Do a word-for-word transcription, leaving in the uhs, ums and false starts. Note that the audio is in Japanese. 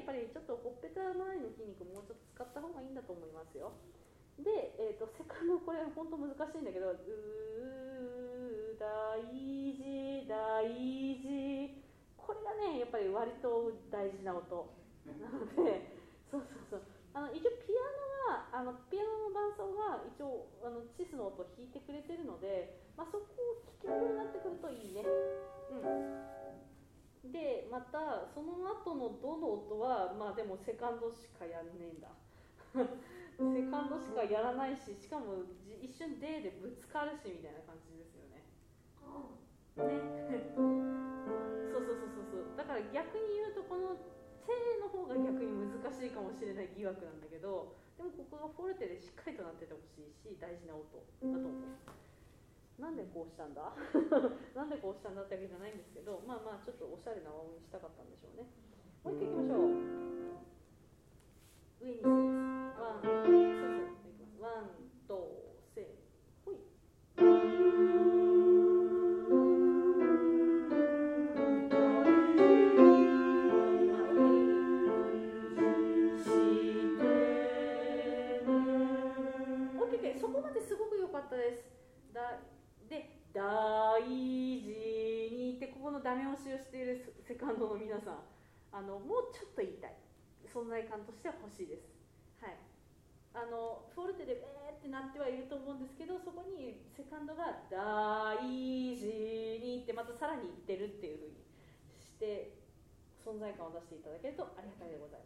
っぱりちょっとほっぺた周りの筋肉もうちょっと使った方がいいんだと思いますよ。で、えー、とセカンド、これ本当難しいんだけど、うー大事大事、これがねやっぱり割と大事な音なので、そうそうそう、あの一応ピアノがあのピアノの伴奏が一応あのチスの音を弾いてくれてるので、まあ、そこを聴けるようになってくるといいね。うん、でまたその後のドの音はまあでもセカンドしかやんねえんだセカンドしかやらないし、しかも一瞬 D でぶつかるしみたいな感じですよね。ねそうそうそうそうそう、だから逆に言うとこの手の方が逆に難しいかもしれない疑惑なんだけど、でもここがフォルテでしっかりとなっててほしいし、大事な音だと思う。なんでこうしたんだなんでこうしたんだってわけじゃないんですけど、まあまあちょっとおしゃれな和音にしたかったんでしょうね。もう一回いきましょう。上にせーワン、そうそう、いきます。ワン、と、せー、ほい。オッケー、そこまですごく良かったです。だで、大事にってここのダメ押しをしているセカンドの皆さん、あのもうちょっと言いたい、存在感としては欲しいです。はい。あのフォルテでえーってなってはいると思うんですけど、そこにセカンドが大事にってまたさらに言ってるっていう風にして存在感を出していただけるとありがたいでございます。